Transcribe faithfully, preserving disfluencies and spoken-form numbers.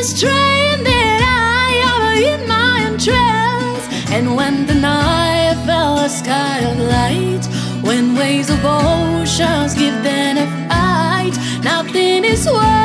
strain that I have in my entrails. And when the night fell a sky of light, when waves of oceans give them a fight, nothing is worth